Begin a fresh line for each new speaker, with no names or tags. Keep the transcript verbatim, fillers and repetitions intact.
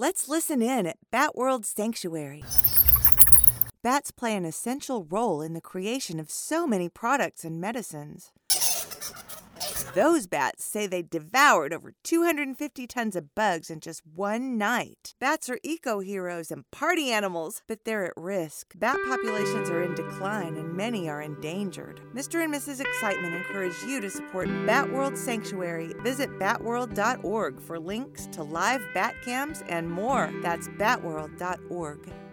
Let's listen in at Bat World Sanctuary. Bats play an essential role in the creation of so many products and medicines. Those bats say they devoured over two hundred fifty tons of bugs in just one night. Bats are eco-heroes and party animals, but they're at risk. Bat populations are in decline and many are endangered. Mister and Missus Excitement encourage you to support Bat World Sanctuary. Visit bat world dot org for links to live bat cams and more. That's bat world dot org.